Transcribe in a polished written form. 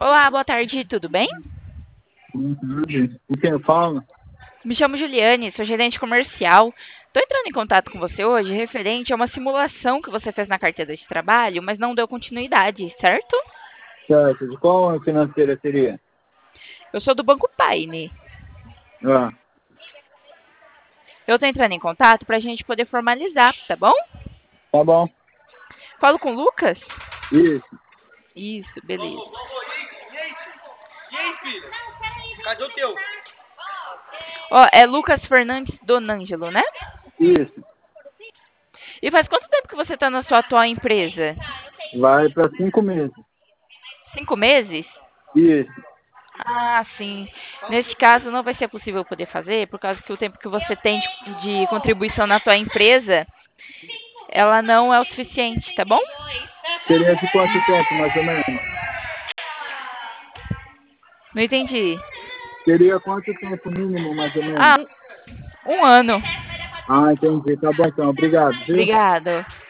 Olá, boa tarde, tudo bem? Entendi. E quem fala? Me chamo Juliane, sou gerente comercial. Estou entrando em contato com você hoje referente a uma simulação que você fez na carteira de trabalho, mas não deu continuidade, certo? Certo. De qual financeira seria? Eu sou do Banco Paine. Ah, Eu estou entrando em contato para a gente poder formalizar, tá bom? tá bom. Falo com o Lucas? Isso. Isso, beleza. E aí, filho? Cadê o teu? Ó, é Lucas Fernandes Donângelo, né? Isso. E faz quanto tempo que você está na sua atual empresa? Vai para 5 meses. 5 meses? Isso. Ah, sim. Nesse caso, não vai ser possível poder fazer, por causa que o tempo que você tem de contribuição na tua empresa, ela não é o suficiente, tá bom? Seria de quanto tempo, mais ou menos? Não entendi. Seria quanto tempo mínimo, mais ou menos? Ah, um ano. Ah, entendi. Tá bom então. Obrigado, viu? Obrigada.